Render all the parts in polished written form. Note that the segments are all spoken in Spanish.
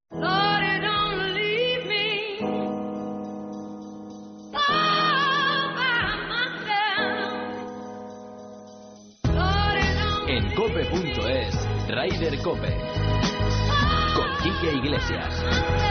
En cope.es, Ryder Cope, con Quique Iglesias.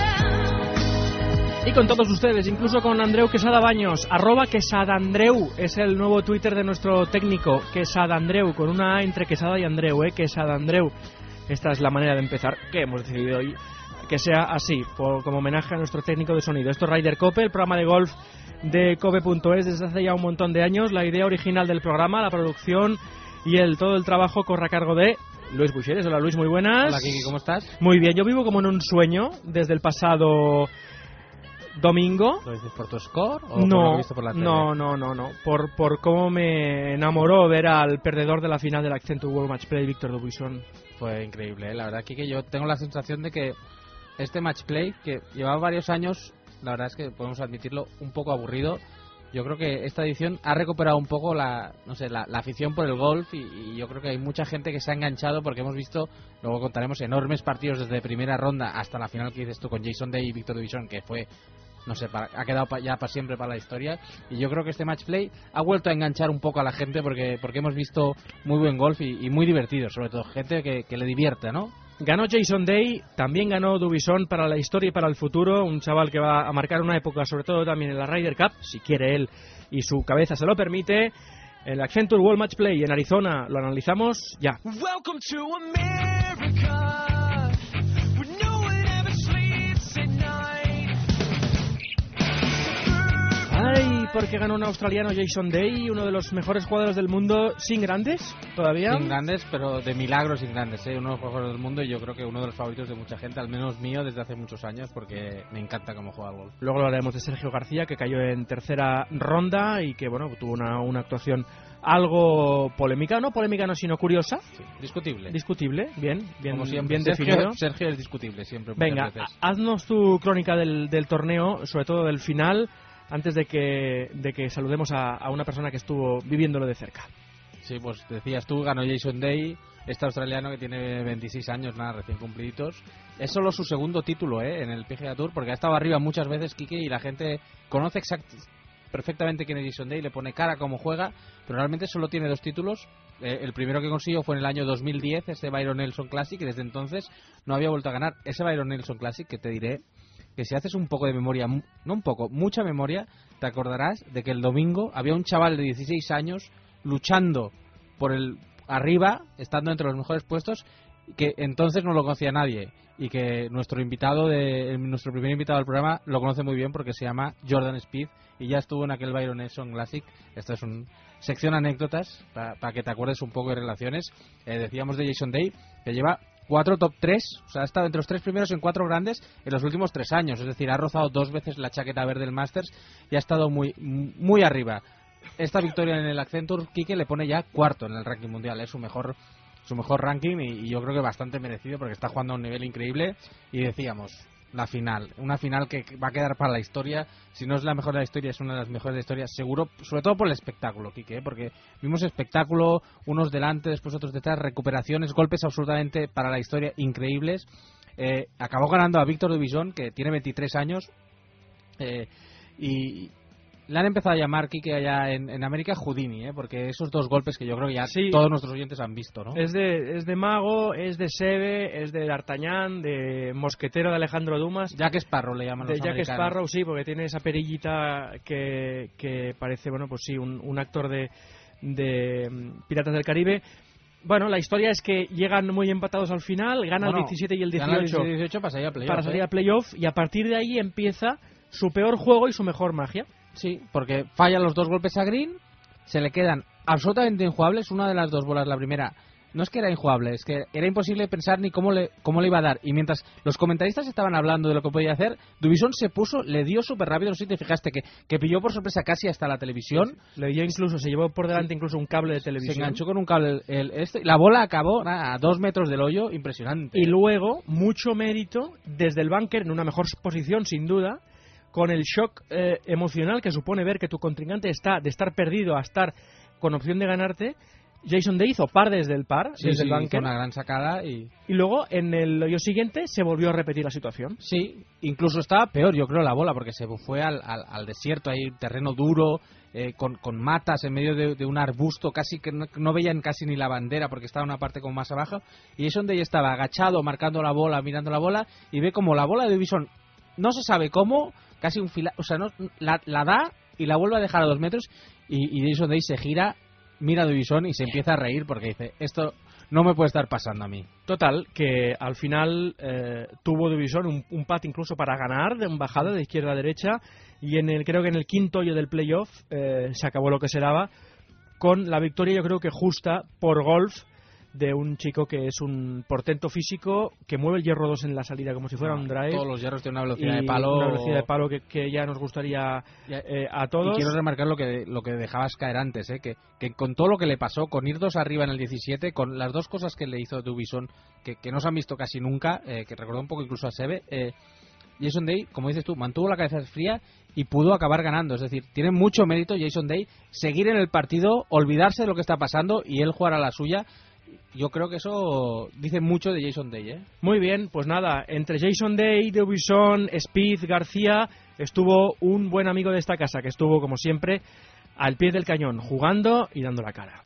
Y con todos ustedes, incluso con Andreu Quesada Baños, @quesadandreu, es el nuevo Twitter de nuestro técnico, Quesadandreu, con una A entre Quesada y Andreu, Quesadandreu. Esta es la manera de empezar que hemos decidido hoy, que sea así, como homenaje a nuestro técnico de sonido. Esto es Ryder Cope, el programa de golf de cope.es desde hace ya un montón de años. La idea original del programa, la producción y todo el trabajo corre a cargo de Luis Buixeres. Hola Luis, muy buenas. Hola Kiki, ¿cómo estás? Muy bien, yo vivo como en un sueño desde el pasado domingo. ¿Lo dices por tu score o No, por lo que viste por la tele? no. Por cómo me enamoró ver al perdedor de la final del Accenture World Match Play, Víctor Dubuisson. Fue increíble, ¿eh? La verdad que yo tengo la sensación de que este match play, que llevaba varios años, la verdad es que podemos admitirlo, un poco aburrido. Yo creo que esta edición ha recuperado un poco la afición por el golf y yo creo que hay mucha gente que se ha enganchado porque hemos visto, luego contaremos, enormes partidos desde primera ronda hasta la final que dices tú con Jason Day y Víctor Dubuisson, que fue, no sé, ha quedado ya para siempre para la historia. Y yo creo que este match play ha vuelto a enganchar un poco a la gente porque hemos visto muy buen golf y muy divertido, sobre todo gente que le divierta, ¿no? Ganó Jason Day, también ganó Dubuisson para la historia y para el futuro, un chaval que va a marcar una época, sobre todo también en la Ryder Cup, si quiere él y su cabeza se lo permite. El Accenture World Match Play en Arizona lo analizamos ya. Welcome to America, where no one ever sleeps at night. Ay, porque ganó un australiano, Jason Day, uno de los mejores jugadores del mundo, sin grandes, todavía. Sin grandes, pero de milagros sin grandes, ¿eh? Uno de los jugadores del mundo y yo creo que uno de los favoritos de mucha gente, al menos mío desde hace muchos años, porque me encanta cómo juega al golf. Luego hablaremos de Sergio García, que cayó en tercera ronda y que bueno tuvo una actuación algo polémica, no, sino curiosa. Sí, discutible. Discutible, bien Como siempre, bien definido. Sergio es discutible siempre. Venga, haznos tu crónica del torneo, sobre todo del final, antes de que saludemos a una persona que estuvo viviéndolo de cerca. Sí, pues decías tú, ganó Jason Day, este australiano que tiene 26 años, nada, recién cumpliditos. Es solo su segundo título en el PGA Tour, porque ha estado arriba muchas veces, Quique, y la gente conoce perfectamente quién es Jason Day, le pone cara como juega, pero realmente solo tiene 2 títulos. El primero que consiguió fue en el año 2010, este Byron Nelson Classic, y desde entonces no había vuelto a ganar. Ese Byron Nelson Classic, que te diré que si haces un poco de memoria, no un poco, mucha memoria, te acordarás de que el domingo había un chaval de 16 años luchando por el arriba, estando entre los mejores puestos, que entonces no lo conocía nadie, y que nuestro primer invitado al programa lo conoce muy bien porque se llama Jordan Spieth y ya estuvo en aquel Byron Nelson Classic. Esta es una sección anécdotas para que te acuerdes un poco de relaciones. Decíamos de Jason Day que lleva 4 top 3, o sea, ha estado entre los 3 primeros en 4 grandes en los últimos 3 años, es decir, ha rozado 2 veces la chaqueta verde del Masters y ha estado muy, muy arriba. Esta victoria en el Accenture, Quique, le pone ya 4º en el ranking mundial, es su mejor ranking y yo creo que bastante merecido porque está jugando a un nivel increíble. Y decíamos, la final, una final que va a quedar para la historia, si no es la mejor de la historia, es una de las mejores de la historia, seguro, sobre todo por el espectáculo, Quique, porque vimos espectáculo, unos delante, después otros detrás, recuperaciones, golpes absolutamente para la historia increíbles. Acabó ganando a Víctor Dubuisson, que tiene 23 años, y le han empezado a llamar, Quique, allá en América, Houdini, porque esos 2 golpes que yo creo que ya sí, todos nuestros oyentes han visto, ¿no? Es de Mago, es de Seve, es de D'Artagnan, de Mosquetero de Alejandro Dumas. Jack Sparrow le llaman los americanos. Jack Sparrow, sí, porque tiene esa perillita que parece, bueno, pues sí, un actor de Piratas del Caribe. Bueno, la historia es que llegan muy empatados al final, ganan el 17 y el 18 para salir a playoff, y a partir de ahí empieza su peor juego y su mejor magia. Sí, porque fallan los 2 golpes a green, se le quedan absolutamente injugables. Una de las 2 bolas, la primera, no es que era injugable, es que era imposible pensar ni cómo le iba a dar. Y mientras los comentaristas estaban hablando de lo que podía hacer, Dubuisson le dio súper rápido. No sé si te fijaste que pilló por sorpresa casi hasta la televisión. Sí, le dio incluso, se llevó por delante incluso un cable de televisión. Se enganchó con un cable. La bola acabó a 2 metros del hoyo, impresionante. Y luego, mucho mérito desde el búnker, en una mejor posición sin duda, con el shock emocional que supone ver que tu contrincante está de estar perdido a estar con opción de ganarte, Jason Day hizo par desde el par, Sí, desde el hizo bunker, una gran sacada y luego en el hoyo siguiente se volvió a repetir la situación. sí, incluso estaba peor, yo creo, la bola, porque se fue al desierto, ahí terreno duro, con matas en medio de un arbusto, casi que no veían casi ni la bandera porque estaba una parte como más abajo, y Jason Day estaba agachado marcando la bola, mirando la bola, y ve como la bola de Bison, no se sabe cómo, casi un fila, o sea, no, la da y la vuelve a dejar a 2 metros, y Jason Day se gira, mira a Dubison y se empieza a reír porque dice, esto no me puede estar pasando a mí. Total, que al final tuvo Dubison un pat incluso para ganar, de bajada de izquierda a derecha, y creo que en el quinto hoyo del playoff se acabó lo que se daba, con la victoria yo creo que justa por golf de un chico que es un portento físico, que mueve el hierro 2 en la salida como si fuera un drive. Todos los hierros tienen una velocidad y de palo. una velocidad de palo que ya nos gustaría a todos. Y quiero remarcar lo que dejabas caer antes, que con todo lo que le pasó, con ir 2 arriba en el 17, con las 2 cosas que le hizo Dubison, que no se han visto casi nunca, que recordó un poco incluso a Seve, Jason Day, como dices tú, mantuvo la cabeza fría y pudo acabar ganando. Es decir, tiene mucho mérito Jason Day seguir en el partido, olvidarse de lo que está pasando y él jugar a la suya. Yo creo que eso dice mucho de Jason Day, ¿eh? Muy bien, pues nada, entre Jason Day, Dubison, Spieth, García, estuvo un buen amigo de esta casa, que estuvo, como siempre, al pie del cañón, jugando y dando la cara.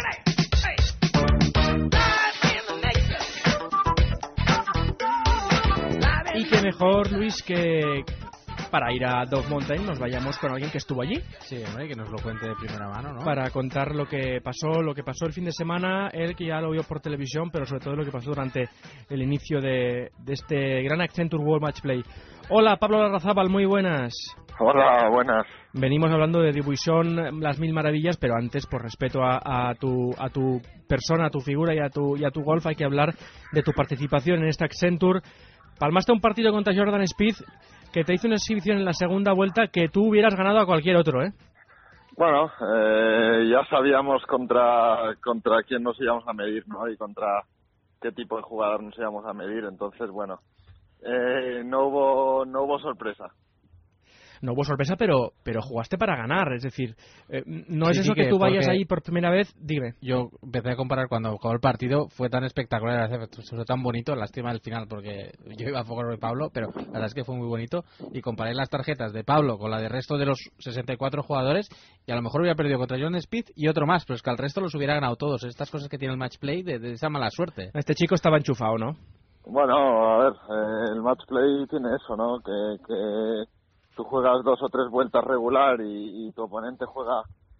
Y qué mejor, Luis, que para ir a Dove Mountain nos vayamos con alguien que estuvo allí. Sí, hombre, que nos lo cuente de primera mano, ¿no? Para contar lo que pasó el fin de semana, él que ya lo vio por televisión, pero sobre todo lo que pasó durante el inicio de este gran Accenture World Match Play. Hola, Pablo Larrazábal, muy buenas. Hola, buenas. Venimos hablando de Dibuixón, las mil maravillas, pero antes, por respeto a tu persona, a tu figura y a tu golf, hay que hablar de tu participación en esta Accenture. Palmaste un partido contra Jordan Spieth que te hizo una exhibición en la segunda vuelta que tú hubieras ganado a cualquier otro, ¿eh? Bueno, ya sabíamos contra quién nos íbamos a medir, ¿no? Y contra qué tipo de jugador nos íbamos a medir. Entonces, bueno, no hubo sorpresa. No hubo sorpresa, pero jugaste para ganar. Es decir, no es Sí, eso Quique, que tú vayas porque ahí por primera vez. Dime. Yo empecé a comparar cuando jugó el partido, fue tan espectacular, fue tan bonito, lástima el final porque yo iba a favor de Pablo, pero la verdad es que fue muy bonito, y comparé las tarjetas de Pablo con la del resto de los 64 jugadores y a lo mejor hubiera perdido contra John Spieth y otro más, pero es que al resto los hubiera ganado todos. Estas cosas que tiene el match play de esa mala suerte. Este chico estaba enchufado, ¿no? Bueno, a ver, el match play tiene eso, ¿no? Que tú juegas 2 o 3 vueltas regular y tu oponente juega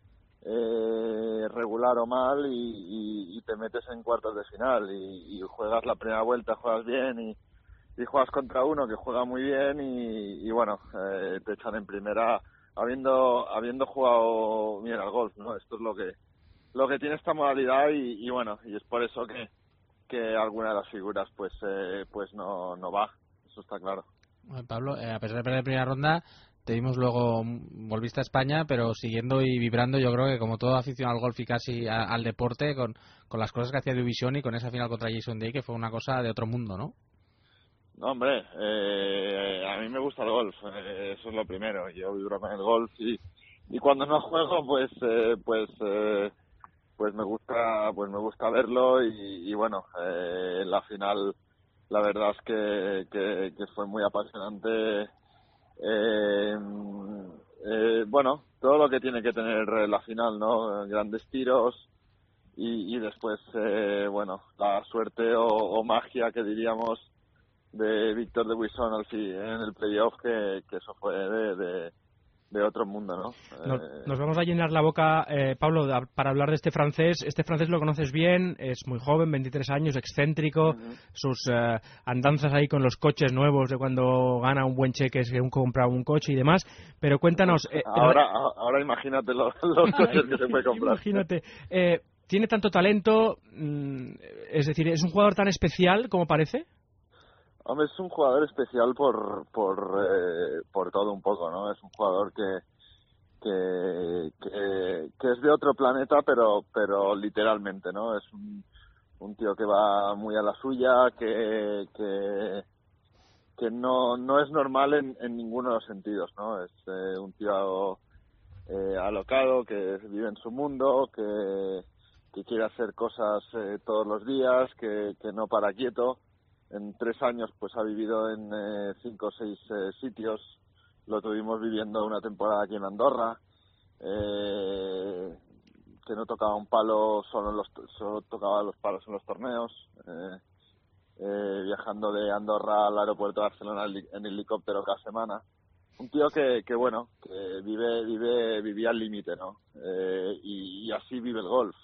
regular o mal y te metes en cuartos de final y juegas la primera vuelta, juegas bien y juegas contra uno que juega muy bien y bueno, te echan en primera habiendo jugado bien al golf, ¿no? Esto es lo que tiene esta modalidad y bueno, y es por eso que alguna de las figuras pues no va, eso está claro. Pablo, a pesar de perder la primera ronda, te vimos luego, volviste a España, pero siguiendo y vibrando, yo creo que como todo aficionado al golf y casi al deporte, con las cosas que hacía División y con esa final contra Jason Day, que fue una cosa de otro mundo, ¿no? No, hombre, a mí me gusta el golf, eso es lo primero. Yo vibro con el golf y cuando no juego, pues me gusta verlo y bueno, la final la verdad es que fue muy apasionante. Bueno, todo lo que tiene que tener la final, ¿no? Grandes tiros y después, bueno, la suerte o magia que diríamos de Víctor Dubuisson en el playoff, que eso fue de otro mundo, ¿no? Nos vamos a llenar la boca, Pablo, para hablar de este francés. Este francés lo conoces bien, es muy joven, 23 años, excéntrico, sus andanzas ahí con los coches nuevos de cuando gana un buen cheque, es que compra un coche y demás. Pero cuéntanos... ahora imagínate los coches que se puede comprar. Imagínate. ¿Tiene tanto talento? Es decir, ¿es un jugador tan especial como parece? Hombre, es un jugador especial por todo un poco, ¿no? Es un jugador que es de otro planeta, pero literalmente, ¿no? Es un tío que va muy a la suya, que no es normal en ninguno de los sentidos, ¿no? Es un tío alocado, que vive en su mundo, que quiere hacer cosas todos los días, que no para quieto. En 3 años pues ha vivido en 5 o 6 sitios. Lo tuvimos viviendo una temporada aquí en Andorra, que no tocaba un palo, solo tocaba los palos en los torneos, viajando de Andorra al aeropuerto de Barcelona en helicóptero cada semana. Un tío que vivía al límite, ¿no? Y así vive el golf.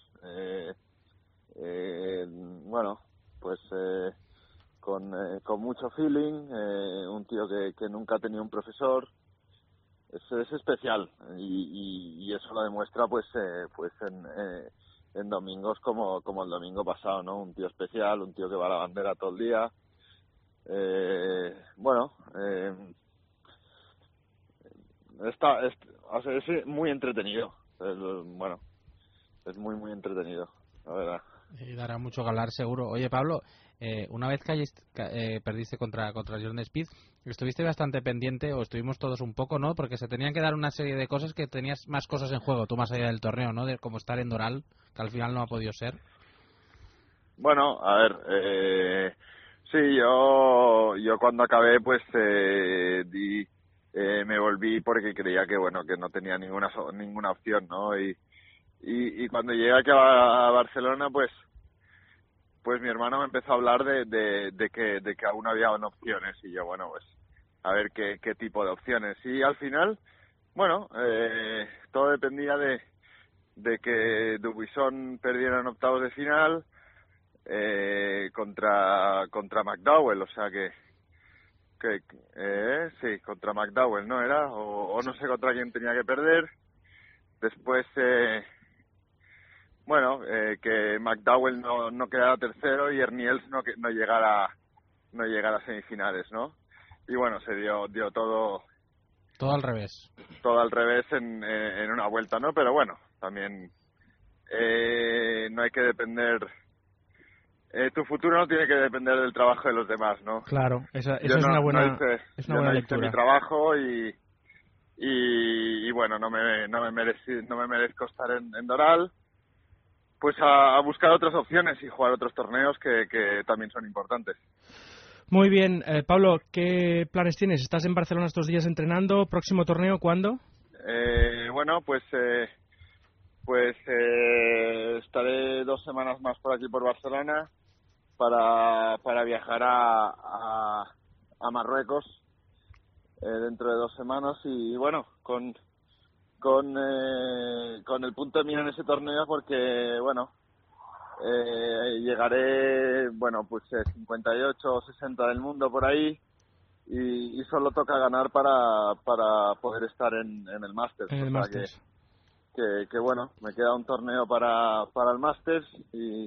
Bueno, pues con mucho feeling, un tío que nunca ha tenido un profesor. Es especial y eso lo demuestra pues en domingos como el domingo pasado, ¿no? Un tío especial, un tío que va a la bandera todo el día. Es muy entretenido. Es muy entretenido, la verdad. Y dará mucho que hablar, seguro. Oye, Pablo, una vez que perdiste contra Jordan Spieth, estuviste bastante pendiente, o estuvimos todos un poco, ¿no? Porque se tenían que dar una serie de cosas que tenías más cosas en juego, tú más allá del torneo, ¿no? De como estar en Doral, que al final no ha podido ser. Bueno, a ver, sí, yo cuando acabé, pues me volví porque creía que no tenía ninguna opción, ¿no? Y cuando llegué aquí a Barcelona, pues mi hermano me empezó a hablar de que aún había opciones, y yo, bueno, pues a ver qué tipo de opciones. Y al final, bueno, todo dependía de que Dubuisson perdiera en octavos de final contra McDowell, o sea que sí, contra McDowell, ¿no era? O no sé contra quién tenía que perder. Después que McDowell no quedara tercero y Erniels no llegara a semifinales, ¿no? Y bueno, se dio todo al revés. Todo al revés en una vuelta, ¿no? Pero bueno, también no hay que depender. Tu futuro no tiene que depender del trabajo de los demás, ¿no? Claro, esa es una buena lectura. Hice mi trabajo y bueno, no me merezco estar en Doral. Pues a buscar otras opciones y jugar otros torneos que también son importantes. Muy bien, Pablo, ¿qué planes tienes? ¿Estás en Barcelona estos días entrenando? ¿Próximo torneo cuándo? Estaré 2 semanas más por aquí por Barcelona para viajar a Marruecos dentro de 2 semanas y bueno, con el punto de mira en ese torneo porque llegaré 58 o 60 del mundo por ahí y solo toca ganar para poder estar en el Masters. En el Masters. Que bueno, me queda un torneo para el Masters y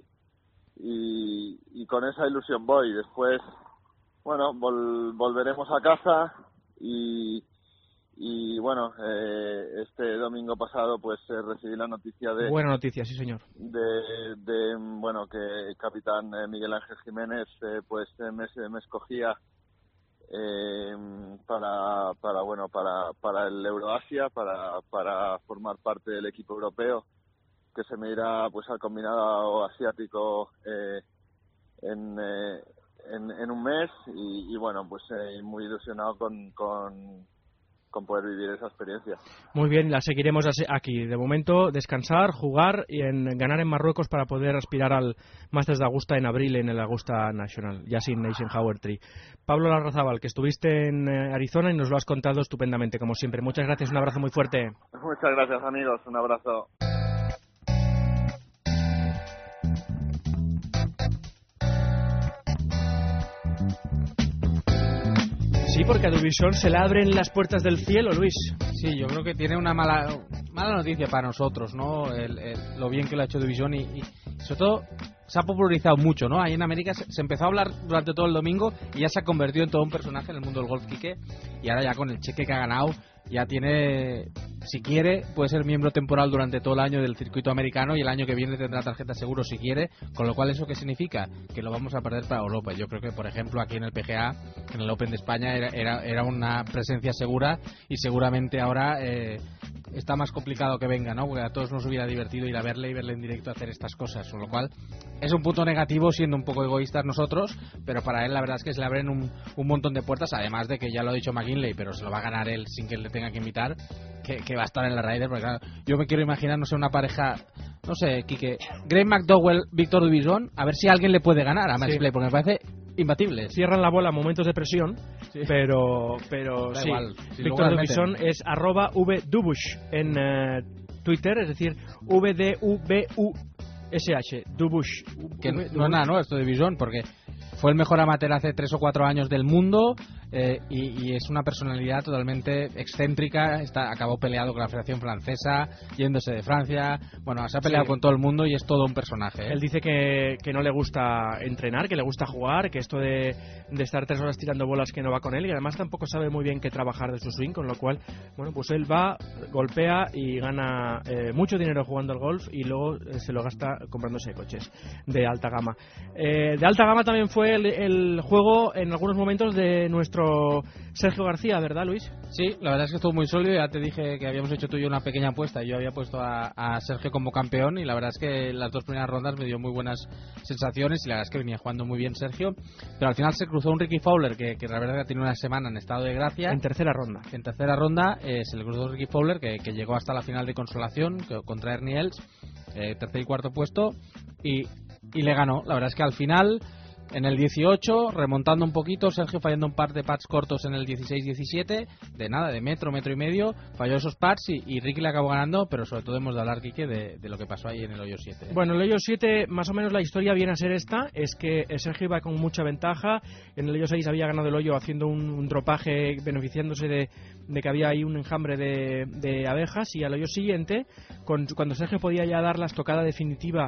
con esa ilusión voy. Después volveremos a casa y bueno, este domingo pasado pues recibí la noticia buena noticia, sí señor, que el capitán Miguel Ángel Jiménez me escogía para el Euroasia, para formar parte del equipo europeo que se me irá pues al combinado asiático en un mes y bueno, pues muy ilusionado con poder vivir esa experiencia. Muy bien, la seguiremos aquí. De momento, descansar, jugar y ganar en Marruecos para poder aspirar al Masters de Augusta en abril en el Augusta National, ya sin Eisenhower Tree. Pablo Larrazábal, que estuviste en Arizona y nos lo has contado estupendamente, como siempre. Muchas gracias, un abrazo muy fuerte. Muchas gracias, amigos, un abrazo. Sí, porque a Dubuisson se le abren las puertas del cielo, Luis. Sí, yo creo que tiene una mala noticia para nosotros, ¿no? Lo bien que lo ha hecho Dubuisson y sobre todo se ha popularizado mucho, ¿no? Ahí en América se empezó a hablar durante todo el domingo y ya se ha convertido en todo un personaje en el mundo del golf, Quique, y ahora ya con el cheque que ha ganado ya tiene, si quiere, puede ser miembro temporal durante todo el año del circuito americano y el año que viene tendrá tarjeta seguro si quiere, con lo cual ¿eso qué significa? Que lo vamos a perder para Europa. Yo creo que, por ejemplo, aquí en el PGA, en el Open de España, era una presencia segura y seguramente ahora está más complicado que venga, ¿no? Porque a todos nos hubiera divertido ir a verle y verle en directo hacer estas cosas, con lo cual es un punto negativo siendo un poco egoístas nosotros, pero para él la verdad es que se le abren un montón de puertas, además de que ya lo ha dicho McKinley, pero se lo va a ganar él sin que le tenga que invitar, que va a estar en la Ryder, porque claro, yo me quiero imaginar, no sé, una pareja, no sé, Quique, Graham McDowell, Víctor Duvison, a ver si alguien le puede ganar a Match Play, porque me parece imbatible. Cierran la bola en momentos de presión, sí. pero Da sí. igual, si Víctor Duvison es @vdubush en Twitter, es decir, VDUBUSH, Dubush. Que no es nada, ¿no? Esto de Duvison, porque fue el mejor amateur hace 3 o 4 años del mundo, y es una personalidad totalmente excéntrica. Acabó peleado con la Federación Francesa, yéndose de Francia. Bueno, se ha peleado con todo el mundo y es todo un personaje. Él dice que no le gusta entrenar, que le gusta jugar, que esto de estar 3 horas tirando bolas que no va con él, y además tampoco sabe muy bien qué trabajar de su swing, con lo cual, bueno, pues él va, golpea y gana mucho dinero jugando al golf y luego se lo gasta comprándose coches de alta gama. De alta gama también fue el juego en algunos momentos de nuestro Sergio García, ¿verdad, Luis? Sí, la verdad es que estuvo muy sólido. Ya te dije que habíamos hecho tú y yo una pequeña apuesta y yo había puesto a Sergio como campeón, y la verdad es que las 2 primeras rondas me dio muy buenas sensaciones y la verdad es que venía jugando muy bien Sergio, pero al final se cruzó un Ricky Fowler que la verdad que tiene una semana en estado de gracia. En tercera ronda se le cruzó Ricky Fowler que llegó hasta la final de consolación contra Ernie Els, tercer y cuarto puesto, y le ganó. La verdad es que al final, en el 18, remontando un poquito, Sergio fallando un par de putts cortos en el 16-17, de metro y medio, falló esos putts y Ricky le acabó ganando, pero sobre todo hemos de hablar, Quique, de lo que pasó ahí en el hoyo 7. Bueno, el hoyo 7, más o menos la historia viene a ser esta, es que Sergio iba con mucha ventaja, en el hoyo 6 había ganado el hoyo haciendo un dropaje, beneficiándose de que había ahí un enjambre de abejas, y al hoyo siguiente, cuando Sergio podía ya dar la estocada definitiva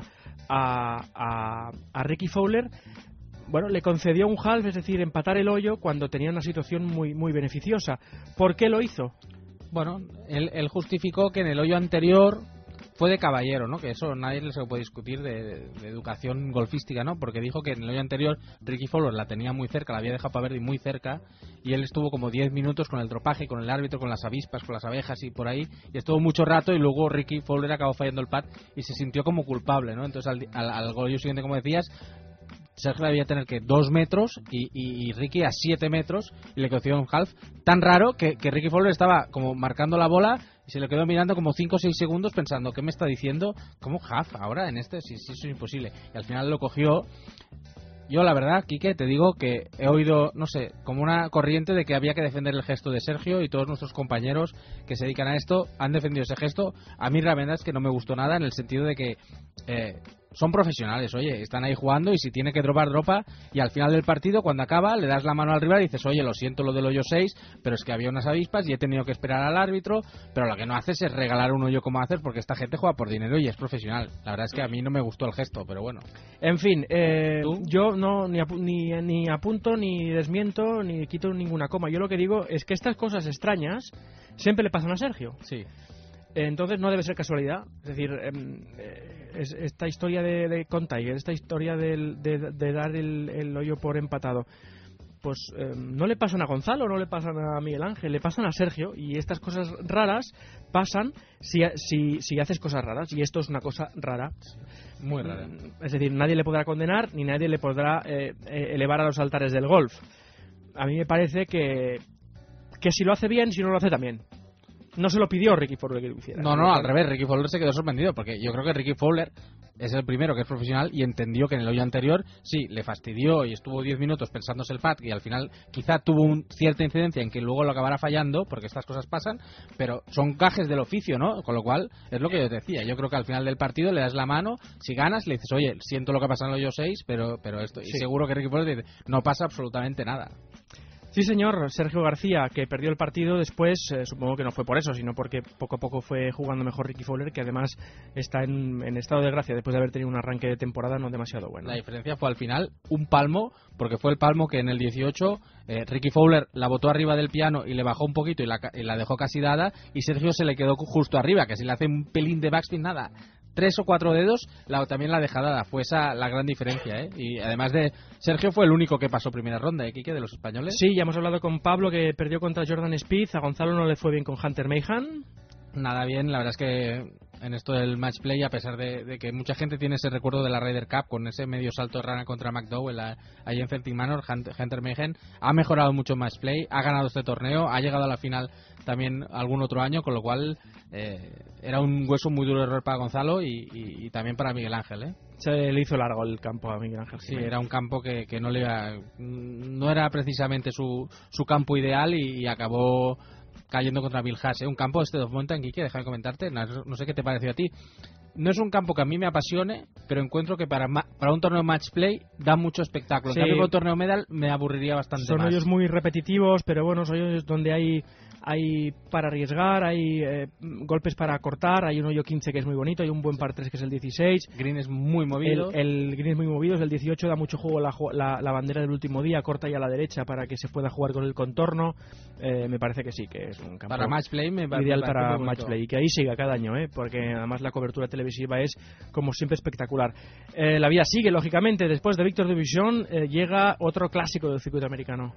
a Ricky Fowler, bueno, le concedió un half, es decir, empatar el hoyo cuando tenía una situación muy, muy beneficiosa. ¿Por qué lo hizo? Bueno, él justificó que en el hoyo anterior fue de caballero, ¿no? Que eso nadie se lo puede discutir de educación golfística, ¿no? Porque dijo que en el hoyo anterior Ricky Fowler la tenía muy cerca, la había dejado para verde y muy cerca, y él estuvo como 10 minutos con el dropaje, con el árbitro, con las avispas, con las abejas y por ahí, y estuvo mucho rato, y luego Ricky Fowler acabó fallando el putt y se sintió como culpable, ¿no? Entonces al hoyo siguiente, como decías, Sergio debía tener que 2 metros y Ricky a 7 metros, y le concedió un half tan raro que Ricky Fowler estaba como marcando la bola y se le quedó mirando como 5 o 6 segundos pensando, ¿qué me está diciendo? ¿Cómo half ahora en este? Sí, eso es imposible. Y al final lo cogió. Yo la verdad, Quique, te digo que he oído, no sé, como una corriente de que había que defender el gesto de Sergio, y todos nuestros compañeros que se dedican a esto han defendido ese gesto. A mí la verdad es que no me gustó nada, en el sentido de que son profesionales, oye, están ahí jugando, y si tiene que dropar, dropa, y al final del partido, cuando acaba, le das la mano al rival y dices, oye, lo siento lo del hoyo 6, pero es que había unas avispas y he tenido que esperar al árbitro, pero lo que no haces es regalar un hoyo como hacer, porque esta gente juega por dinero y es profesional. La verdad es que a mí no me gustó el gesto, pero bueno. En fin, yo no ni apunto, ni desmiento, ni quito ninguna coma. Yo lo que digo es que estas cosas extrañas siempre le pasan a Sergio. Sí. Entonces no debe ser casualidad. Es decir, esta historia de Contiger, esta historia de dar el hoyo por empatado, pues no le pasan a Gonzalo, no le pasan a Miguel Ángel, le pasan a Sergio, y estas cosas raras pasan si haces cosas raras, y esto es una cosa rara. Muy rara. Es decir, nadie le podrá condenar, ni nadie le podrá elevar a los altares del golf. A mí me parece que si lo hace bien, si no lo hace también. No se lo pidió Ricky Fowler que lo hiciera. No, al revés. Ricky Fowler se quedó sorprendido, porque yo creo que Ricky Fowler es el primero que es profesional y entendió que en el hoyo anterior sí, le fastidió y estuvo 10 minutos pensándose el putt, y al final quizá tuvo cierta incidencia en que luego lo acabara fallando, porque estas cosas pasan, pero son gajes del oficio, ¿no? Con lo cual, es lo que yo te decía. Yo creo que al final del partido le das la mano, si ganas le dices, oye, siento lo que pasa en el hoyo 6, pero esto. Sí. Y seguro que Ricky Fowler dice, no pasa absolutamente nada. Sí, señor. Sergio García, que perdió el partido después, supongo que no fue por eso, sino porque poco a poco fue jugando mejor Ricky Fowler, que además está en estado de gracia después de haber tenido un arranque de temporada no demasiado bueno. La diferencia fue al final un palmo, porque fue el palmo que en el 18 Ricky Fowler la botó arriba del piano y le bajó un poquito y la dejó casi dada, y Sergio se le quedó justo arriba, que si le hace un pelín de backspin, nada, 3 o 4 dedos, también la deja dada. Fue esa la gran diferencia, ¿eh? Y además de Sergio fue el único que pasó primera ronda, ¿eh, Quique, de los españoles? Sí, ya hemos hablado con Pablo, que perdió contra Jordan Spieth. A Gonzalo no le fue bien con Hunter Mayhan. Nada bien, la verdad es que en esto del match play, a pesar de que mucha gente tiene ese recuerdo de la Ryder Cup con ese medio salto de rana contra McDowell ahí en Celtic Manor, Hunter Mayhem ha mejorado mucho en match play, ha ganado este torneo, ha llegado a la final también algún otro año, con lo cual era un hueso muy duro de error para Gonzalo y también para Miguel Ángel. Se le hizo largo el campo a Miguel Ángel. Sí, era un campo que no era precisamente su campo ideal y acabó cayendo contra Bill Haas. Un campo este de Mountain, Quique, déjame comentarte, no sé qué te pareció a ti. No es un campo que a mí me apasione, pero encuentro que para un torneo match play da mucho espectáculo. Sí. En cambio, con un torneo medal me aburriría bastante Son más. hoyos muy repetitivos, pero bueno, son hoyos donde hay para arriesgar, hay golpes para cortar, hay un hoyo 15 que es muy bonito, hay un buen par 3 que es el 16. Green es muy movido. El green es muy movido, es el 18, da mucho juego la bandera del último día, corta ya a la derecha para que se pueda jugar con el contorno. Me parece que sí, que es un campo Para match play me parece ideal muy para bonito. match play, y que ahí siga cada año, porque además la cobertura televisiva es, como siempre, espectacular. La vida sigue, lógicamente. Después de Victor Division llega otro clásico del circuito americano.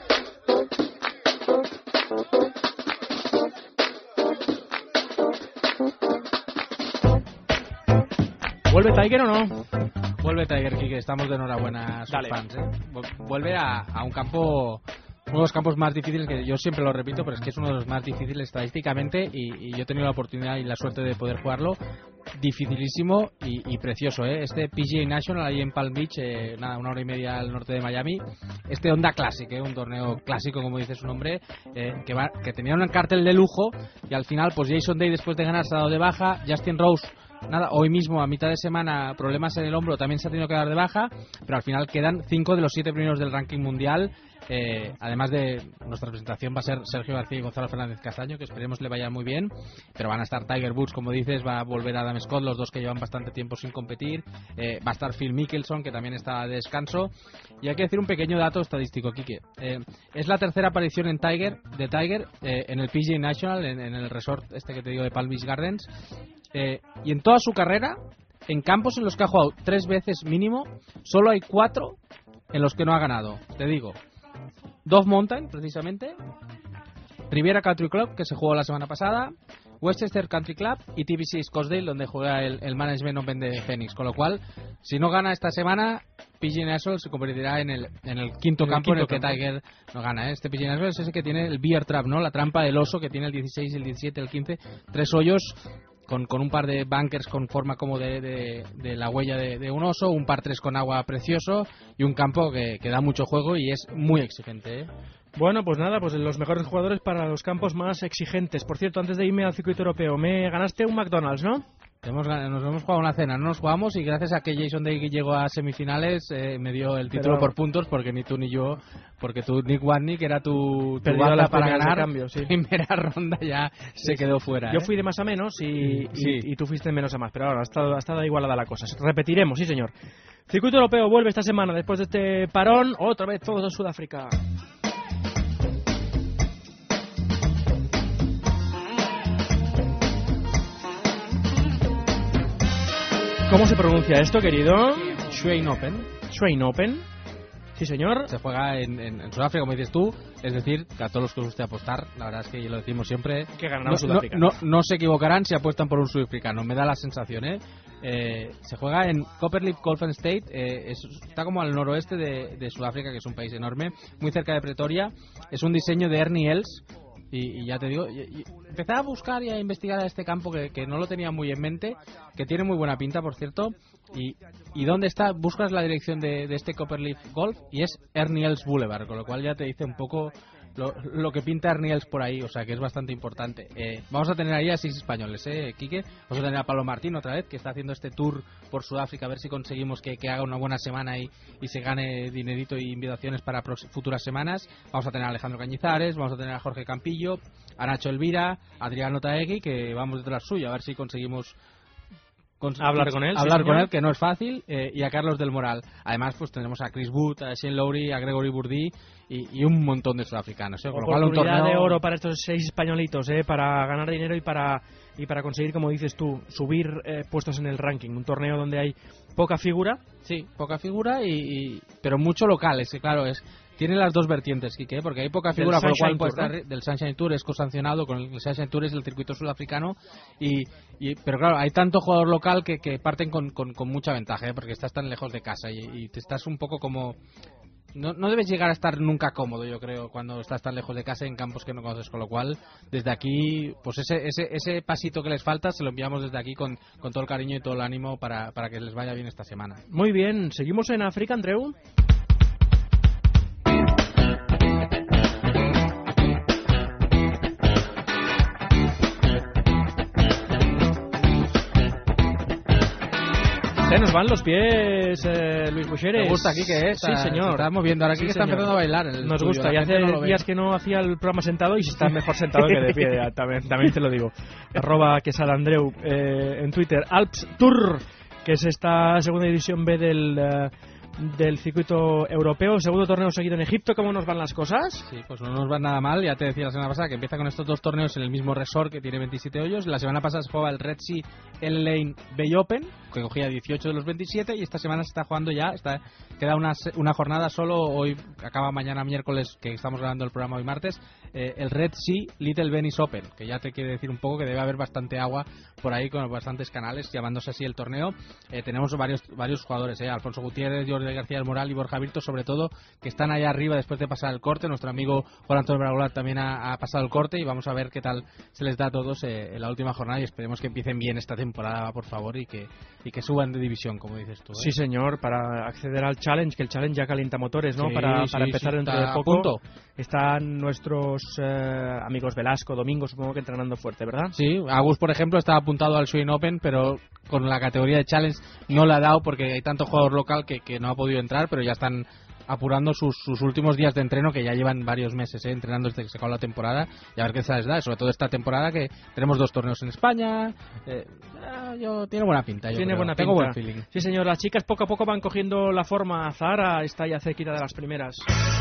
¿Vuelve Tiger o no? Vuelve Tiger, Quique, estamos de enhorabuena a sus Dale. fans. Vuelve a un campo, uno de los campos más difíciles, que yo siempre lo repito, pero es que es uno de los más difíciles estadísticamente y yo he tenido la oportunidad y la suerte de poder jugarlo. Dificilísimo y precioso, ¿eh? Este PGA National ahí en Palm Beach, una hora y media al norte de Miami. Este Honda Classic, un torneo clásico, como dice su nombre, que tenía un cartel de lujo y al final, pues Jason Day, después de ganar, se ha dado de baja. Justin Rose, nada, hoy mismo a mitad de semana, problemas en el hombro, también se ha tenido que dar de baja, pero al final quedan 5 de los 7 primeros del ranking mundial. Además de nuestra presentación va a ser Sergio García y Gonzalo Fernández Castaño, que esperemos le vaya muy bien, pero van a estar Tiger Woods, como dices, va a volver Adam Scott, los dos que llevan bastante tiempo sin competir, va a estar Phil Mickelson, que también está de descanso, y hay que decir un pequeño dato estadístico, Quique. Es la tercera aparición de Tiger en el PGA National, en el resort este que te digo de Palm Beach Gardens, y en toda su carrera, en campos en los que ha jugado 3 veces mínimo, solo hay 4 en los que no ha ganado. Te digo, Dove Mountain, precisamente, Riviera Country Club, que se jugó la semana pasada, Westchester Country Club y TPC Scottsdale, donde juega el Management Open de Phoenix. Con lo cual, si no gana esta semana, PGA National se convertirá en el quinto campo en el que Tiger no gana. Este PGA National es ese que tiene el Bear Trap, ¿no? La trampa del oso, que tiene el 16, el 17, el 15, 3 hoyos con un par de bunkers con forma como de la huella de un oso, un par 3 con agua precioso y un campo que da mucho juego y es muy exigente, ¿eh? Bueno, pues nada, pues los mejores jugadores para los campos más exigentes. Por cierto, antes de irme al circuito europeo, me ganaste un McDonald's, ¿no? Nos hemos jugado una cena, no nos jugamos, y gracias a que Jason Day llegó a semifinales me dio el título por puntos, porque ni tú ni yo, porque tú, Nick Watney, que era tu bala para ganar, cambio, sí. Primera ronda ya se quedó fuera. Yo fui de más a menos y tú fuiste de menos a más, pero ahora ha estado igualada la cosa. Repetiremos, sí señor. Circuito europeo vuelve esta semana después de este parón, otra vez todos en Sudáfrica. ¿Cómo se pronuncia esto, querido? Swain Open. Swain Open. Sí, señor. Se juega en Sudáfrica, como dices tú. Es decir, que a todos los que os guste apostar, la verdad es que lo decimos siempre, que ganará Sudáfrica. No se equivocarán si apuestan por un sudafricano. Me da la sensación, ¿eh? Se juega en Copperleaf Golf and State. Está como al noroeste de Sudáfrica, que es un país enorme, muy cerca de Pretoria. Es un diseño de Ernie Els. Y ya te digo, empecé a buscar y a investigar a este campo que no lo tenía muy en mente, que tiene muy buena pinta, por cierto. Y dónde está, buscas la dirección de este Copperleaf Golf y es Ernie Els Boulevard, con lo cual ya te dice un poco lo que pinta Ernie Els por ahí, o sea que es bastante importante. Vamos a tener ahí a 6 españoles, Quique. Vamos a tener a Pablo Martín otra vez, que está haciendo este tour por Sudáfrica, a ver si conseguimos que haga una buena semana y se gane dinerito y invitaciones para futuras semanas. Vamos a tener a Alejandro Cañizares, vamos a tener a Jorge Campillo, a Nacho Elvira, a Adriano Taegui, que vamos detrás suyo, a ver si conseguimos hablar con él, que no es fácil, y a Carlos del Moral. Además, pues tendremos a Chris Wood, a Shane Lowry, a Gregory Bourdi y un montón de sudafricanos. Con lo cual, un torneo de oro para estos 6 españolitos, para ganar dinero y para conseguir, como dices tú, subir puestos en el ranking. Un torneo donde hay poca figura. Sí, poca figura, pero mucho local. Es que, claro, tiene las dos vertientes, Quique, porque hay poca figura, por lo cual puede estar, Tour, ¿no? del Sunshine Tour es cosancionado con el Sunshine Tour, es el circuito sudafricano, pero claro, hay tanto jugador local que parten con mucha ventaja, porque estás tan lejos de casa y te estás un poco como... No debes llegar a estar nunca cómodo, yo creo, cuando estás tan lejos de casa en campos que no conoces, con lo cual desde aquí, pues ese pasito que les falta se lo enviamos desde aquí con todo el cariño y todo el ánimo para que les vaya bien esta semana. Muy bien, seguimos en África, Andreu. Se nos van los pies, Luis Buxeres. ¿Te gusta aquí que es? Sí, señor. Está moviendo ahora aquí, Sí, que está señor. empezando a bailar. En el Nos estudio, gusta, y la hace gente no lo ve. días que no hacía el programa sentado y se está mejor sentado que de pie, también te lo digo. @Quesada Andreu en Twitter. Alps Tour, que es esta segunda división B del circuito europeo, segundo torneo seguido en Egipto. ¿Cómo nos van las cosas? Sí, pues no nos van nada mal. Ya te decía la semana pasada que empieza con estos dos torneos en el mismo resort, que tiene 27 hoyos. La semana pasada se jugaba el Red Sea L-Lane Bay Open, que cogía 18 de los 27, y esta semana se está jugando ya. Queda una jornada solo. Hoy acaba mañana miércoles, que estamos grabando el programa hoy martes, el Red Sea Little Venice Open, que ya te quiere decir un poco que debe haber bastante agua por ahí, con bastantes canales, llamándose así el torneo. Tenemos varios jugadores, Alfonso Gutiérrez, Jordi García del Moral y Borja Virto, sobre todo, que están allá arriba después de pasar el corte. Nuestro amigo Juan Antonio Bragulat también ha pasado el corte, y vamos a ver qué tal se les da a todos en la última jornada, y esperemos que empiecen bien esta temporada, por favor, y que suban de división, como dices tú. Sí, señor, para acceder al Challenge, que el Challenge ya calienta motores, ¿no? Sí, para sí, empezar sí, dentro está de a poco. punto. Están nuestros amigos Velasco, Domingo, supongo que entrenando fuerte, ¿verdad? Sí, Agus, por ejemplo, estaba apuntado al Swing Open, pero con la categoría de Challenge no la ha dado porque hay tanto jugador local que no ha podido entrar, pero ya están apurando sus últimos días de entreno, que ya llevan varios meses entrenando desde que se acabó la temporada, y a ver qué se les da, sobre todo esta temporada que tenemos 2 torneos en España. Tiene buena pinta. Tiene buena Tengo pinta. buen feeling. Sí, señor, las chicas poco a poco van cogiendo la forma. Zahara está ya cerquita de las primeras.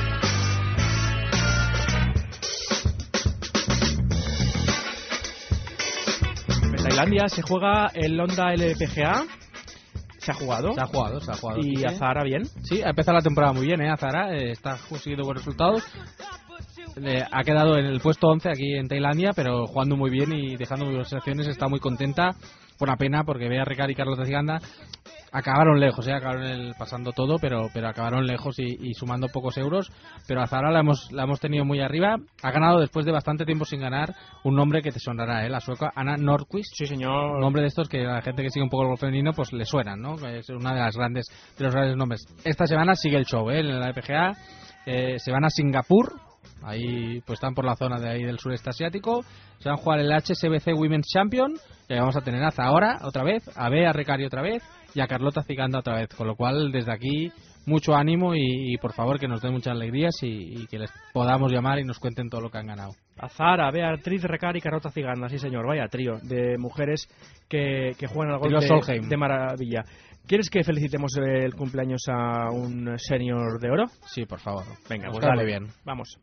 En Tailandia se juega el Honda LPGA. Se ha jugado. Se ha jugado. Y Quique. a Zahara bien. Sí, ha empezado la temporada muy bien, Zahara está consiguiendo buenos resultados. Ha quedado en el puesto 11 aquí en Tailandia, pero jugando muy bien y dejando muy buenas sensaciones. Está muy contenta. Una pena, porque Bea Ricard y Carlota Ciganda acabaron lejos, acabaron pasando todo, pero acabaron lejos y sumando pocos euros. Pero a Zahara la hemos tenido muy arriba. Ha ganado después de bastante tiempo sin ganar un nombre que te sonará, la sueca Anna Nordqvist. Sí, señor. Un nombre de estos que a la gente que sigue un poco el golf femenino pues le suenan, ¿no? Es una de los grandes nombres. Esta semana sigue el show, en la LPGA. Se van a Singapur. Ahí pues están por la zona de ahí del sureste asiático. Se van a jugar el HSBC Women's Champion. Y ahí vamos a tener a Zahara otra vez, a Bea Recari otra vez y a Carlota Ciganda otra vez. Con lo cual, desde aquí, mucho ánimo y por favor que nos den muchas alegrías y que les podamos llamar y nos cuenten todo lo que han ganado. A Zahara, Beatriz Recari y Carlota Ciganda, sí señor, vaya trío de mujeres que juegan al Trío golf Solheim. de maravilla. ¿Quieres que felicitemos el cumpleaños a un senior de oro? Sí, por favor. Venga, pues Buscadlo dale. bien. Vamos.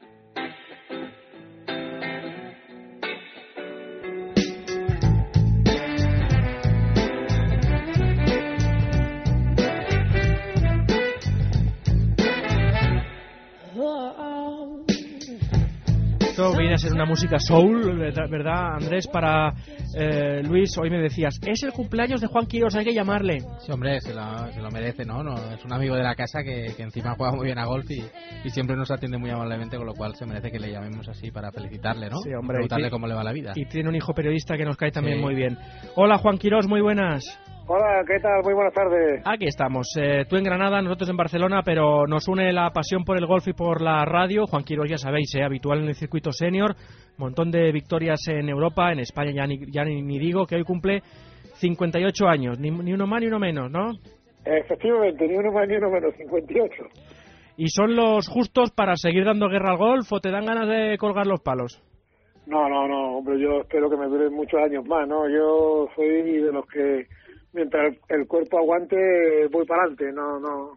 Esto viene a ser una música soul, ¿verdad, Andrés? Para Luis, hoy me decías, es el cumpleaños de Juan Quirós, hay que llamarle. Sí, hombre, se lo merece, ¿no? Es un amigo de la casa que encima juega muy bien a golf y siempre nos atiende muy amablemente, con lo cual se merece que le llamemos así para felicitarle, ¿no? Sí, hombre, Preguntarle cómo le va la vida. Y tiene un hijo periodista que nos cae también Sí. muy bien. Hola, Juan Quirós, muy buenas. Hola, ¿qué tal? Muy buenas tardes. Aquí estamos, tú en Granada, nosotros en Barcelona, pero nos une la pasión por el golf y por la radio. Juan Quirós, ya sabéis, habitual en el circuito senior, montón de victorias en Europa, en España ya ni digo, que hoy cumple 58 años, ni uno más ni uno menos, ¿no? Efectivamente, ni uno más ni uno menos, 58. ¿Y son los justos para seguir dando guerra al golf o te dan ganas de colgar los palos? No, hombre, yo espero que me duren muchos años más, ¿no? Yo soy de los que, mientras el cuerpo aguante, voy para adelante, no,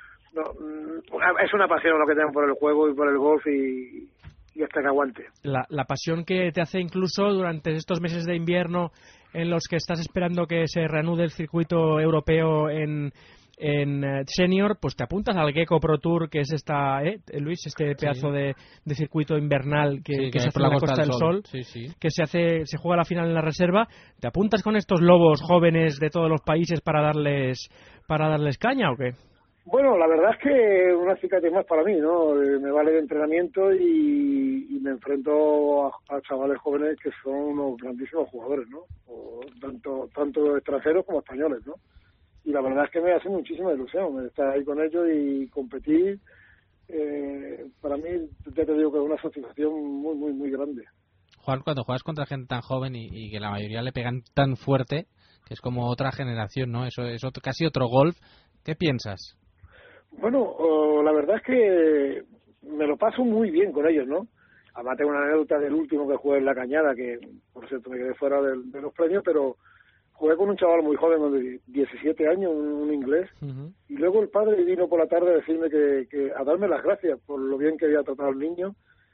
es una pasión lo que tengo por el juego y por el golf y hasta que aguante. La pasión que te hace incluso durante estos meses de invierno en los que estás esperando que se reanude el circuito europeo en senior, pues te apuntas al Gecko Pro Tour, que es Luis, este pedazo de circuito invernal que se hace en la Costa del Sol, que se juega la final en la reserva. Te apuntas con estos lobos jóvenes de todos los países para darles caña, ¿o qué? Bueno, la verdad es que una cicatriz más para mí, ¿no? Me vale de entrenamiento y me enfrento a chavales jóvenes que son unos grandísimos jugadores, ¿no? Tanto extranjeros como españoles, ¿no? Y la verdad es que me hace muchísima ilusión estar ahí con ellos y competir. Para mí, ya te digo que es una satisfacción muy, muy, muy grande. Juan, cuando juegas contra gente tan joven y que la mayoría le pegan tan fuerte, que es como otra generación, ¿no? Eso es casi otro golf. ¿Qué piensas? Bueno, la verdad es que me lo paso muy bien con ellos, ¿no? Además tengo una anécdota del último que jugué en La Cañada, que por cierto me quedé fuera de los premios, pero jugué con un chaval muy joven, de 17 años, un inglés, y luego el padre vino por la tarde a decirme que a darme las gracias por lo bien que había tratado al niño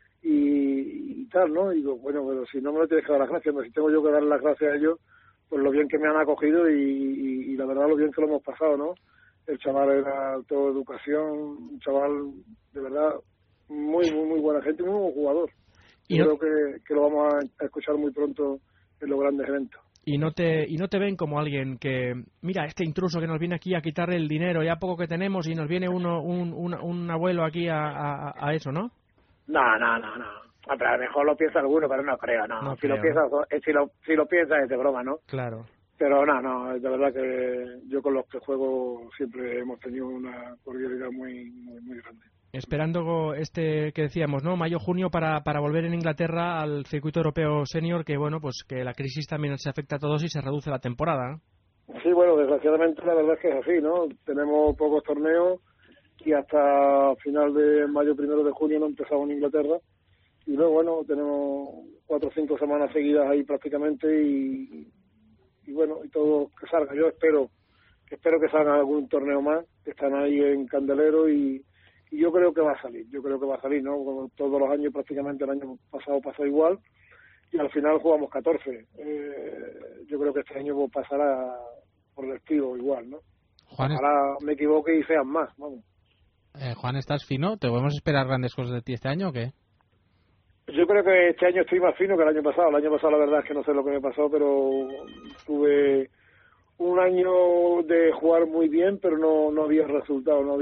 y tal, ¿no? Y digo, bueno, pero si no me lo tienes que dar las gracias, pero si tengo yo que dar las gracias a ellos por lo bien que me han acogido y la verdad lo bien que lo hemos pasado, ¿no? El chaval era todo educación, un chaval de verdad muy, muy, muy buena gente, muy buen jugador. Y creo que lo vamos a escuchar muy pronto en los grandes eventos. Y no te ven como alguien que, mira, este intruso que nos viene aquí a quitarle el dinero, ya poco que tenemos, y nos viene un abuelo aquí a eso, ¿no? No. Pero a lo mejor lo piensa alguno, pero no creo, no. Si lo piensas es de broma, ¿no? Claro. Pero no, de verdad que yo con los que juego siempre hemos tenido una cordialidad muy, muy, muy grande. Esperando que decíamos, ¿no? Mayo-junio para volver en Inglaterra al circuito europeo senior, que bueno, pues que la crisis también se afecta a todos y se reduce la temporada, ¿no? Sí, bueno, desgraciadamente la verdad es que es así, ¿no? Tenemos pocos torneos y hasta final de mayo, 1 de junio no empezamos en Inglaterra. Y luego, bueno, tenemos 4 o 5 semanas seguidas ahí prácticamente y bueno, y todo que salga. Yo espero que salga algún torneo más, que están ahí en candelero y yo creo que va a salir, ¿no? Como todos los años prácticamente, el año pasado pasó igual y al final jugamos 14. Yo creo que este año pasará por el estilo igual, ¿no? Juan, ojalá me equivoque y sean más, vamos. Juan, ¿estás fino? ¿Te podemos esperar grandes cosas de ti este año o qué? Yo creo que este año estoy más fino que el año pasado. El año pasado la verdad es que no sé lo que me pasó, pero tuve un año de jugar muy bien, pero no había resultado, no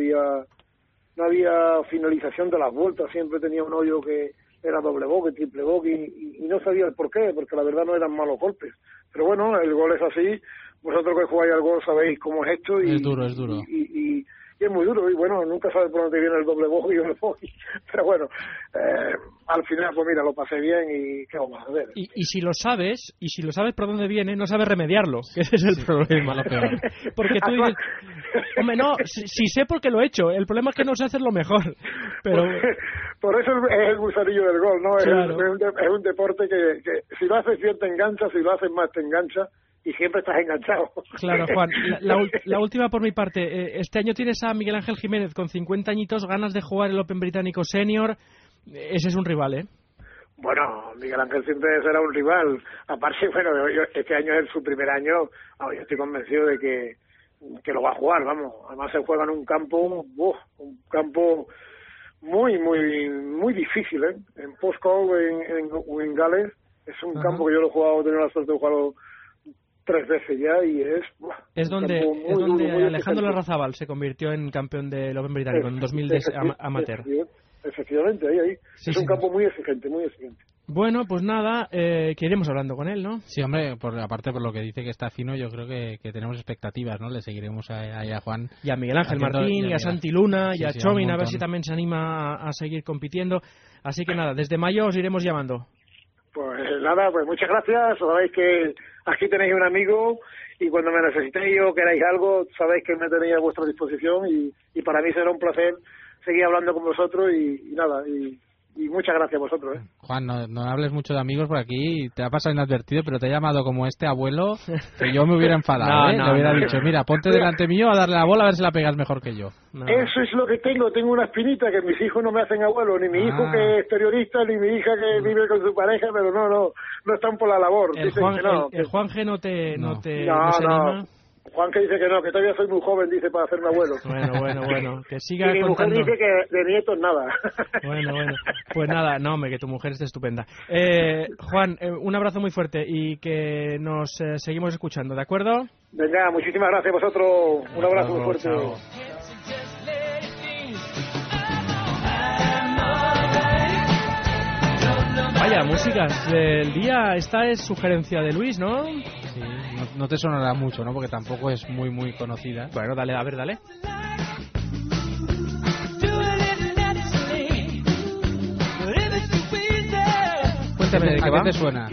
había finalización de las vueltas. Siempre tenía un hoyo que era doble bogey, triple bogey y no sabía el por qué, porque la verdad no eran malos golpes. Pero bueno, el gol es así. Vosotros que jugáis al gol sabéis cómo es esto. Es duro. Y es muy duro y bueno, nunca sabes por dónde viene el doble bogey o el bogey. Pero bueno, al final pues mira, lo pasé bien y qué vamos a hacer. Y si lo sabes por dónde viene, no sabes remediarlo, que ese es el problema, lo peor. Porque tú dices, hombre, no, si sé porque lo he hecho, el problema es que no sé hacerlo mejor. Pero por eso es el gusanillo del gol, ¿no? Claro. Es un deporte que si lo haces bien te engancha, si lo haces más te engancha. Y siempre estás enganchado. Claro, Juan. La última por mi parte. Este año tienes a Miguel Ángel Jiménez con 50 añitos, ganas de jugar el Open Británico Senior. Ese es un rival, ¿eh? Bueno, Miguel Ángel siempre será un rival. Aparte, bueno, este año es su primer año. Yo estoy convencido de que lo va a jugar, vamos. Además se juega en un campo muy, muy, muy difícil, ¿eh? En Postcode o en Gales. Es un campo que yo lo he jugado, he tenido la suerte de jugarlo 3 veces ya y es donde Alejandro Larrazábal se convirtió en campeón del Open Británico en 2010 amateur. Efectivamente, ahí. Sí, es un campo muy exigente, muy exigente. Bueno, pues nada, que iremos hablando con él, ¿no? Sí, hombre, aparte por lo que dice que está fino, yo creo que tenemos expectativas, ¿no? Le seguiremos a Juan. Y a Miguel Ángel Martín, y a Santi Luna, y a Chomin, a ver si también se anima a seguir compitiendo. Así que nada, desde mayo os iremos llamando. Pues nada, pues muchas gracias. Sabéis que aquí tenéis un amigo y cuando me necesitéis o queráis algo, sabéis que me tenéis a vuestra disposición y para mí será un placer seguir hablando con vosotros y nada, y muchas gracias a vosotros, ¿eh? Juan, no hables mucho de amigos por aquí, te ha pasado inadvertido, pero te he llamado como este abuelo que yo me hubiera enfadado, le hubiera dicho, mira, ponte delante mío a darle la bola a ver si la pegas mejor que yo. Eso es lo que tengo una espinita, que mis hijos no me hacen abuelo, ni mi hijo que es periodista, ni mi hija que vive con su pareja, pero no están por la labor. El Juan G no te anima. Juan que dice que no, que todavía soy muy joven, dice, para hacerme abuelo. Bueno, que siga Y mi mujer contando. dice que de nietos nada. Bueno, pues nada, no, hombre, que tu mujer esté estupenda. Juan, un abrazo muy fuerte y que nos seguimos escuchando, ¿de acuerdo? Venga, muchísimas gracias a vosotros. Un abrazo muy fuerte. Chao. Vaya, músicas del día. Esta es sugerencia de Luis, ¿no? Sí, no te sonará mucho, ¿no? Porque tampoco es muy conocida. Bueno, dale, a ver, dale. Cuéntame de qué ¿A va. qué te suena?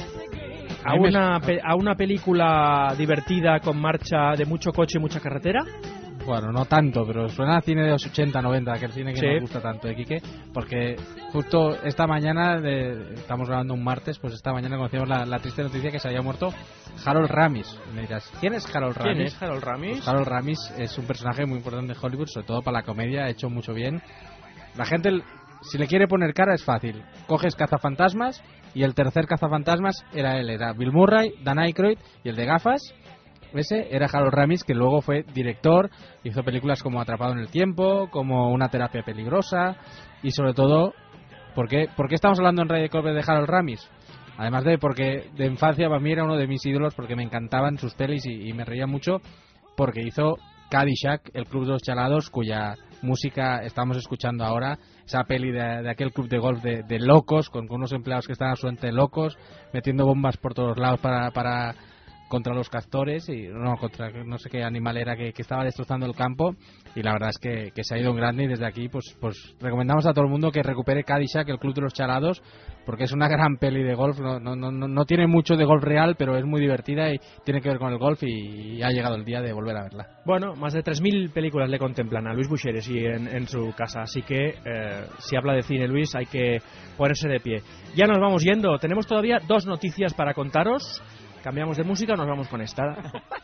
¿A una película divertida con marcha de mucho coche y mucha carretera? Bueno, no tanto, pero suena a cine de los 80, 90, que el cine que Sí. nos gusta tanto de Quique, porque justo esta mañana, estamos grabando un martes, pues esta mañana conocíamos la triste noticia que se había muerto Harold Ramis. Y me dirás, ¿quién es Harold Ramis? ¿Quién es Harold Ramis? Pues Harold Ramis es un personaje muy importante de Hollywood, sobre todo para la comedia, ha hecho mucho bien. La gente, si le quiere poner cara, es fácil. Coges Cazafantasmas y el tercer Cazafantasmas era él, era Bill Murray, Dan Aykroyd y el de gafas. Ese era Harold Ramis, que luego fue director, hizo películas como Atrapado en el Tiempo, como Una terapia peligrosa y sobre todo, ¿por qué estamos hablando en Raider Cope de Harold Ramis? Además de porque de infancia para mí era uno de mis ídolos porque me encantaban sus pelis y me reía mucho porque hizo Caddyshack, el Club de los Chalados, cuya música estamos escuchando ahora, esa peli de aquel club de golf de locos, con unos empleados que estaban absolutamente locos, metiendo bombas por todos lados para contra los castores y contra no sé qué animal era que estaba destrozando el campo, y la verdad es que se ha ido un grande, y desde aquí pues recomendamos a todo el mundo que recupere Caddyshack, el Club de los Chalados, porque es una gran peli de golf. No tiene mucho de golf real, pero es muy divertida y tiene que ver con el golf, y ha llegado el día de volver a verla. Bueno, más de 3.000 películas le contemplan a Luis Buixeres y en su casa, así que si habla de cine, Luis, hay que ponerse de pie. Ya nos vamos yendo, tenemos todavía 2 noticias para contaros. Cambiamos de música o nos vamos con esta.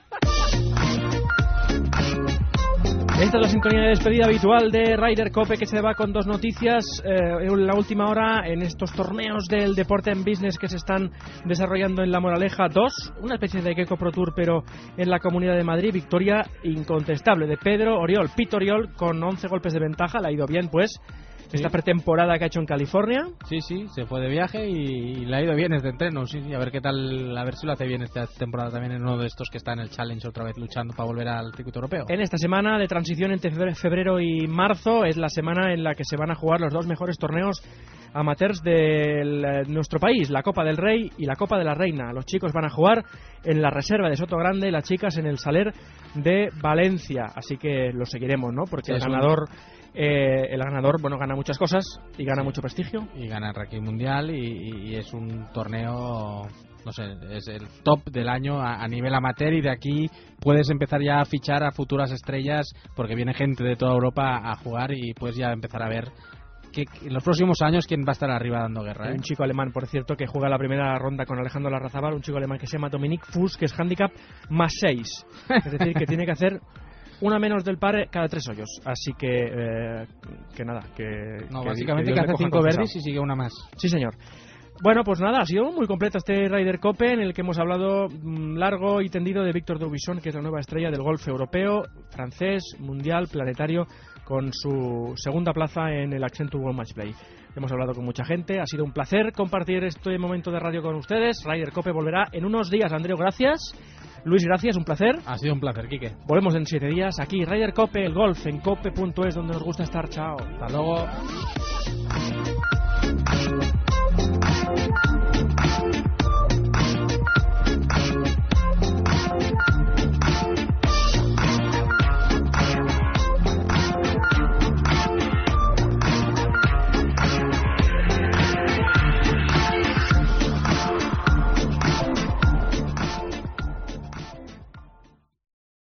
Esta es la sintonía de despedida habitual de Raider Cope, que se va con 2 noticias en la última hora en estos torneos del deporte en business que se están desarrollando en La Moraleja 2, una especie de Gecko Pro Tour pero en la Comunidad de Madrid. Victoria incontestable de Pedro Oriol, Pito Oriol, con 11 golpes de ventaja. Le ha ido bien pues esta pretemporada que ha hecho en California. Sí, se fue de viaje y le ha ido bien este entreno. Sí, a ver qué tal, a ver si lo hace bien esta temporada también en uno de estos que está en el Challenge otra vez luchando para volver al circuito europeo. En esta semana de transición entre febrero y marzo es la semana en la que se van a jugar los 2 mejores torneos amateurs de nuestro país, la Copa del Rey y la Copa de la Reina. Los chicos van a jugar en la reserva de Sotogrande, las chicas en el Saler de Valencia, así que lo seguiremos, ¿no? Porque el ganador, bueno, gana muchas cosas y gana mucho prestigio. Y gana el ranking mundial y es un torneo, no sé, es el top del año a nivel amateur, y de aquí puedes empezar ya a fichar a futuras estrellas porque viene gente de toda Europa a jugar y puedes ya empezar a ver que en los próximos años quién va a estar arriba dando guerra. Hay un chico alemán, por cierto, que juega la primera ronda con Alejandro Larrazábal, un chico alemán que se llama Dominic Fuss, que es handicap más 6, es decir, que tiene que hacer una menos del par cada 3 hoyos. Así que nada, básicamente que hace 5 verdis y sigue una más. Sí, señor. Bueno, pues nada, ha sido muy completo este Raider Cope en el que hemos hablado largo y tendido de Víctor Dubuisson, que es la nueva estrella del golf europeo, francés, mundial, planetario, con su segunda plaza en el Accenture World Match Play. Hemos hablado con mucha gente, ha sido un placer compartir este momento de radio con ustedes. Raider Cope volverá en unos días. Andreu, gracias. Luis, gracias, un placer. Ha sido un placer, Quique. Volvemos en 7 días aquí, Raider Cope, el golf en cope.es, donde nos gusta estar. Chao. Hasta luego.